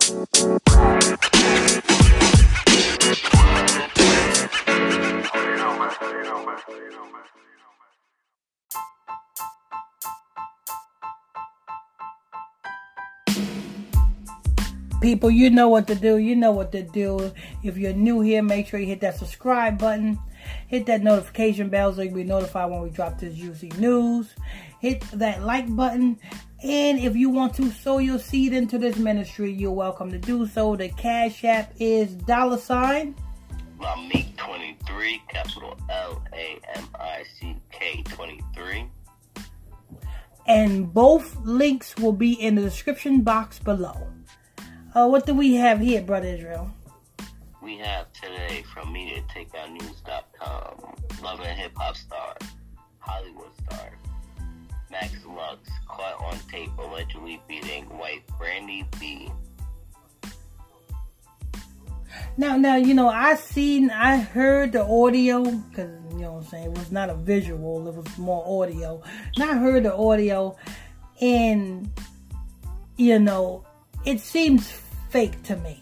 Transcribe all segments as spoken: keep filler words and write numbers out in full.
People, you know what to do. You know what to do. If you're new here, make sure you hit that subscribe button. Hit that notification bell so you'll be notified when we drop this juicy news. Hit that like button. And if you want to sow your seed into this ministry, you're welcome to do so. The Cash App is dollar sign Lamick twenty-three, capital L A M I C K twenty-three. And both links will be in the description box below. Uh, what do we have here, Brother Israel? We have today from media takedown news dot com. Love and Hip Hop star, Hollywood star, Max Lux caught on tape allegedly beating wife Brandy B. Now, now, you know, I seen, I heard the audio, because, you know what I'm saying, it was not a visual, it was more audio. And I heard the audio, and, you know, it seems fake to me.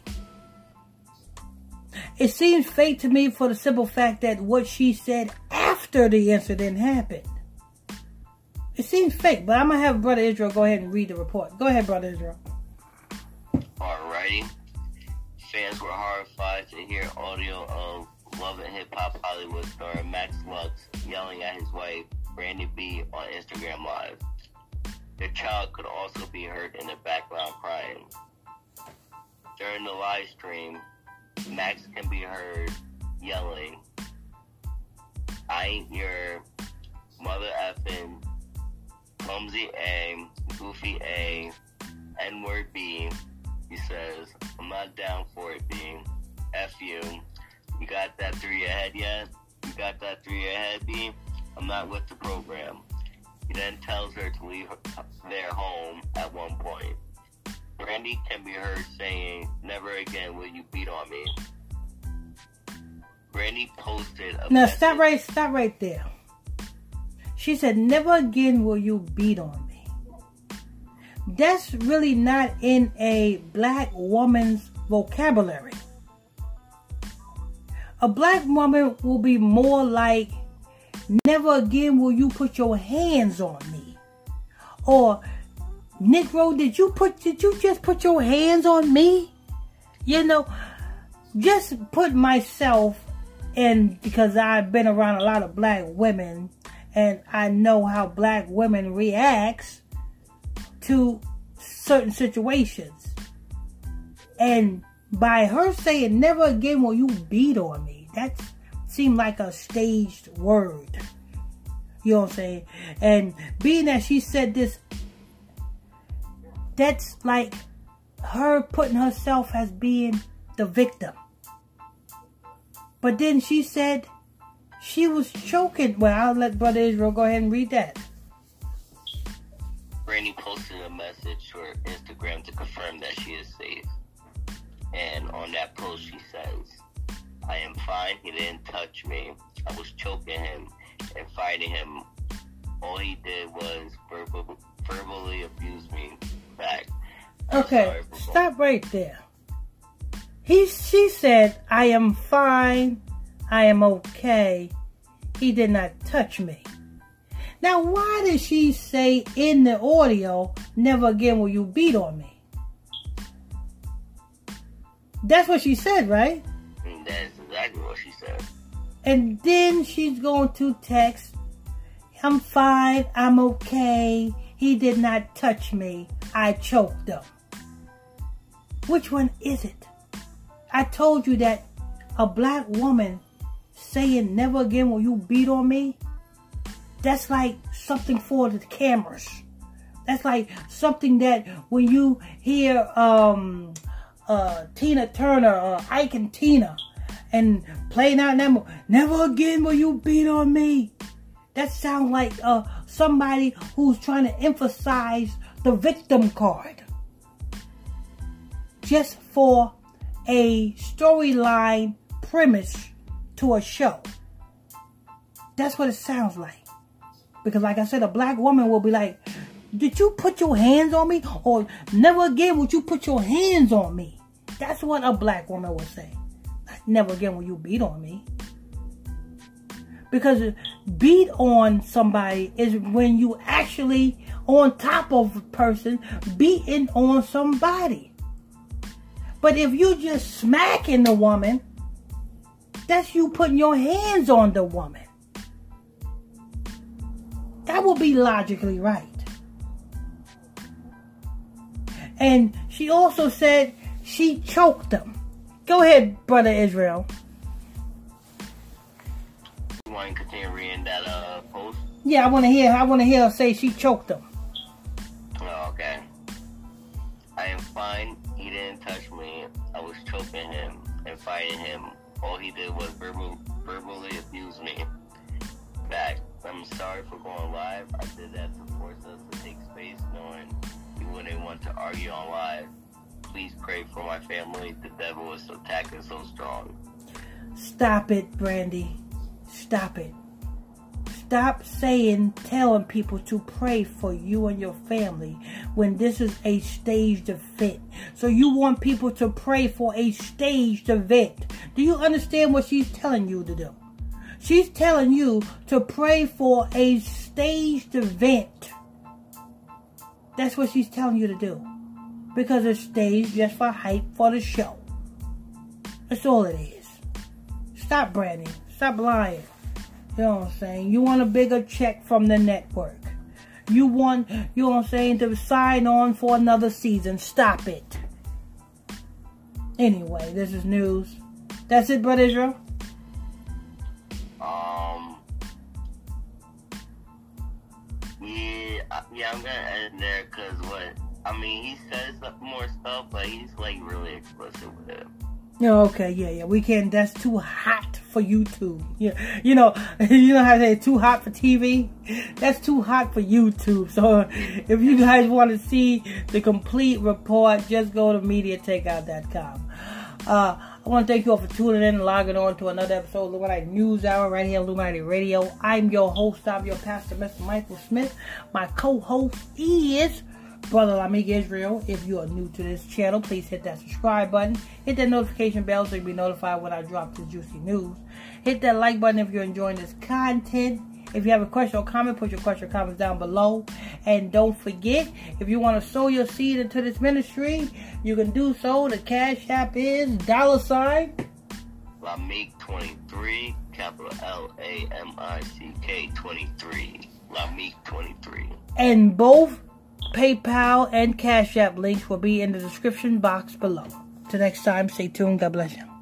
It seems fake to me for the simple fact that what she said after the incident happened. It seems fake, but I'm going to have Brother Israel go ahead and read the report. Go ahead, Brother Israel. Alrighty. Fans were horrified to hear audio of Love and Hip Hop Hollywood star Max Lux yelling at his wife, Brandy B, on Instagram Live. Their child could also be heard in the background crying. During the live stream, Max can be heard yelling, "I ain't your mother effing, clumsy A, goofy A, N-word B." He says, "I'm not down for it, B. F you. You got that through your head yet? You got that through your head, B? I'm not with the program." He then tells her to leave their home at one point. Brandy can be heard saying, "Never again will you beat on me." Brandy posted a Now message. stop right, stop right there. She said, "Never again will you beat on me." That's really not in a black woman's vocabulary. A black woman will be more like, "Never again will you put your hands on me." Or, "Negro, did you put, did you just put your hands on me?" You know, just put myself in, because I've been around a lot of black women and I know how black women reacts to certain situations. And by her saying, "Never again will you beat on me," that seemed like a staged word. You know what I'm saying? And being that she said this, that's like her putting herself as being the victim. But then she said she was choking. Well, I'll let Brother Israel go ahead and read that. Brandy posted a message to her Instagram to confirm that she is safe. And on that post she says, "I am fine. He didn't touch me. I was choking him and fighting him. All he did was verbal, verbally abuse me back." Okay, stop right there. He, she said, "I am fine. I am okay. He did not touch me." Now, why did she say in the audio, "Never again will you beat on me"? That's what she said, right? That's exactly what she said. And then she's going to text, "I'm fine, I'm okay. He did not touch me. I choked him." Which one is it? I told you that a black woman saying, "Never again will you beat on me," that's like something for the cameras. That's like something that when you hear um, uh, Tina Turner or Ike and Tina and playing out that, "Never again will you beat on me." That sounds like uh, somebody who's trying to emphasize the victim card. Just for a storyline premise to a show. That's what it sounds like. Because like I said, a black woman will be like, did you put your hands on me? Or never again would you put your hands on me. That's what a black woman would say. Never again will you beat on me. Because beat on somebody is when you actually on top of a person beating on somebody. But if you just smacking the woman, that's you putting your hands on the woman. That would be logically right. And she also said she choked him. Go ahead, Brother Israel. You want to continue reading that uh, post? Yeah, I want to hear. I want to hear her say she choked him. Oh, okay. I am fine. He didn't touch me. I was choking him and fighting him. All he did was verbal, verbally abuse me. Back. I'm sorry for going live. I did that to force us to take space, knowing you wouldn't want to argue on live. Please pray for my family. The devil is attacking so strong. Stop it, Brandy. Stop it. Stop saying, telling people to pray for you and your family when this is a staged event. So you want people to pray for a staged event. Do you understand what she's telling you to do? She's telling you to pray for a staged event. That's what she's telling you to do. Because it's staged just for hype for the show. That's all it is. Stop, Brandy. Stop lying. You know what I'm saying? You want a bigger check from the network. You want, you know what I'm saying, to sign on for another season. Stop it. Anyway, this is news. That's it, Brother Israel? Um, yeah, yeah, I'm gonna end there because what, I mean, he says more stuff, but he's like really explicit with it. Yeah, okay, yeah, yeah. We can't, that's too hot for YouTube. Yeah, you know, you know how they say it's too hot for T V? That's too hot for YouTube. So if you guys want to see the complete report, just go to media takeout dot com. Uh, I want to thank you all for tuning in and logging on to another episode of Illuminati News Hour right here on Illuminati Radio. I'm your host, I'm your pastor, Mister Michael Smith. My co-host is Brother Lamik Israel. If you are new to this channel, please hit that subscribe button. Hit that notification bell so you'll be notified when I drop this juicy news. Hit that like button if you're enjoying this content. If you have a question or comment, put your question or comments down below. And don't forget, if you want to sow your seed into this ministry, you can do so. The Cash App is dollar sign Lamik twenty-three, capital L A M I C K twenty-three. Lamik twenty-three. And both PayPal and Cash App links will be in the description box below. Till next time, stay tuned. God bless you.